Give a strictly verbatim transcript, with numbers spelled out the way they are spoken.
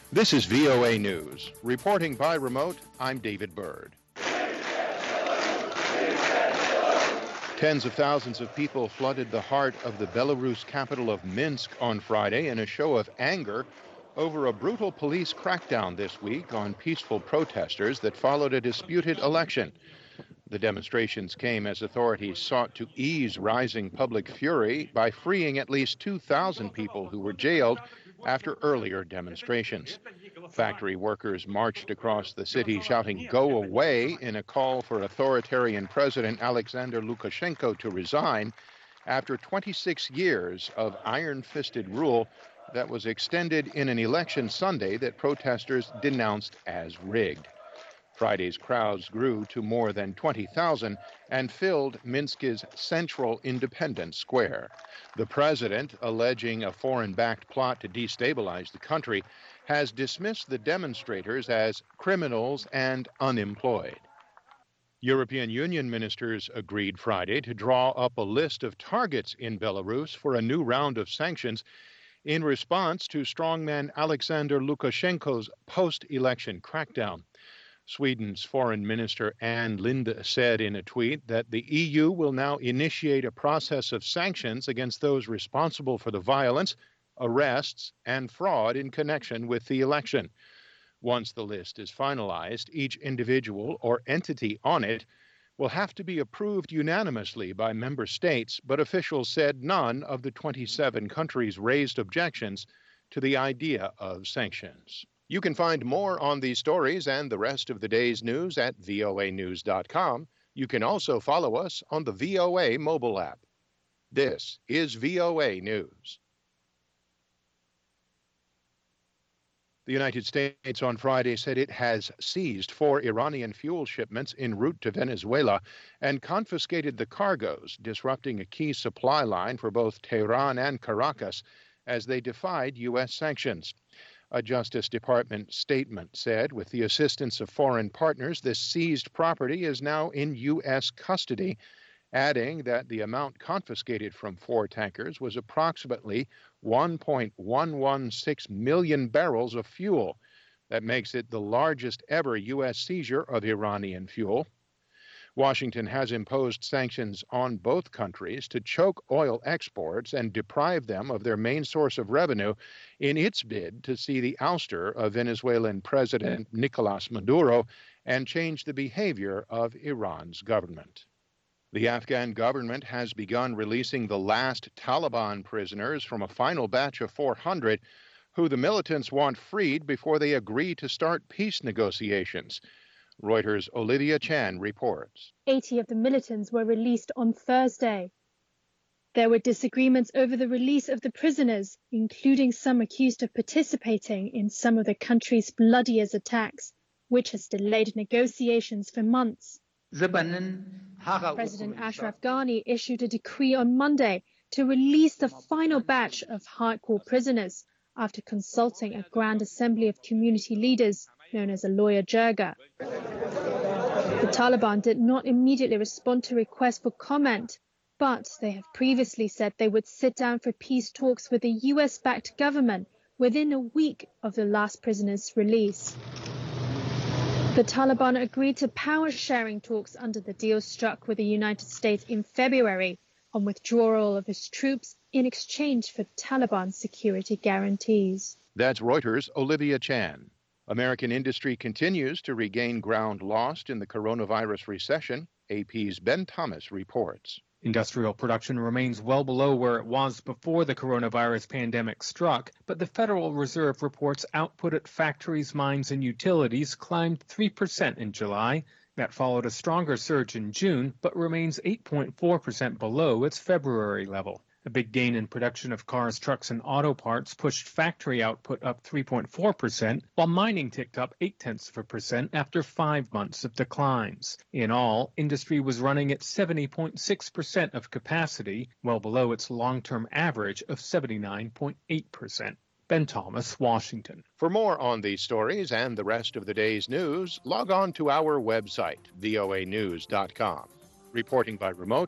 This is V O A News. Reporting by remote, I'm David Byrd. Tens of thousands of people flooded the heart of the Belarus capital of Minsk on Friday in a show of anger over a brutal police crackdown this week on peaceful protesters that followed a disputed election. The demonstrations came as authorities sought to ease rising public fury by freeing at least two thousand people who were jailed after earlier demonstrations. Factory workers marched across the city shouting "Go away" in a call for authoritarian President Alexander Lukashenko to resign after twenty-six years of iron-fisted rule that was extended in an election Sunday that protesters denounced as rigged. Friday's crowds grew to more than twenty thousand and filled Minsk's central Independence Square. The president, alleging a foreign-backed plot to destabilize the country, has dismissed the demonstrators as criminals and unemployed. European Union ministers agreed Friday to draw up a list of targets in Belarus for a new round of sanctions in response to strongman Alexander Lukashenko's post-election crackdown. Sweden's Foreign Minister Ann Linde said in a tweet that the E U will now initiate a process of sanctions against those responsible for the violence, arrests, and fraud in connection with the election. Once the list is finalized, each individual or entity on it will have to be approved unanimously by member states, but officials said none of the twenty-seven countries raised objections to the idea of sanctions. You can find more on these stories and the rest of the day's news at V O A news dot com. You can also follow us on the V O A mobile app. This is V O A News. The United States on Friday said it has seized four Iranian fuel shipments en route to Venezuela and confiscated the cargoes, disrupting a key supply line for both Tehran and Caracas as they defied U S sanctions. A Justice Department statement said, with the assistance of foreign partners, this seized property is now in U S custody, adding that the amount confiscated from four tankers was approximately one point one one six million barrels of fuel. That makes it the largest ever U S seizure of Iranian fuel. Washington has imposed sanctions on both countries to choke oil exports and deprive them of their main source of revenue in its bid to see the ouster of Venezuelan President Nicolas Maduro and change the behavior of Iran's government. The Afghan government has begun releasing the last Taliban prisoners from a final batch of four hundred who the militants want freed before they agree to start peace negotiations. Reuters' Olivia Chan reports. eighty of the militants were released on Thursday. There were disagreements over the release of the prisoners, including some accused of participating in some of the country's bloodiest attacks, which has delayed negotiations for months. President Ashraf Ghani issued a decree on Monday to release the final batch of hardcore prisoners after consulting a Grand Assembly of Community Leaders, known as a Loya Jirga. The Taliban did not immediately respond to requests for comment, but they have previously said they would sit down for peace talks with the U S-backed government within a week of the last prisoner's release. The Taliban agreed to power-sharing talks under the deal struck with the United States in February on withdrawal of its troops in exchange for Taliban security guarantees. That's Reuters' Olivia Chan. American industry continues to regain ground lost in the coronavirus recession. A P's Ben Thomas reports. Industrial production remains well below where it was before the coronavirus pandemic struck, but the Federal Reserve reports output at factories, mines, and utilities climbed three percent in July. That followed a stronger surge in June, but remains eight point four percent below its February level. A big gain in production of cars, trucks, and auto parts pushed factory output up three point four percent, while mining ticked up eight tenths of a percent after five months of declines. In all, industry was running at seventy point six percent of capacity, well below its long-term average of seventy-nine point eight percent. Ben Thomas, Washington. For more on these stories and the rest of the day's news, log on to our website, V O A news dot com. Reporting by remote,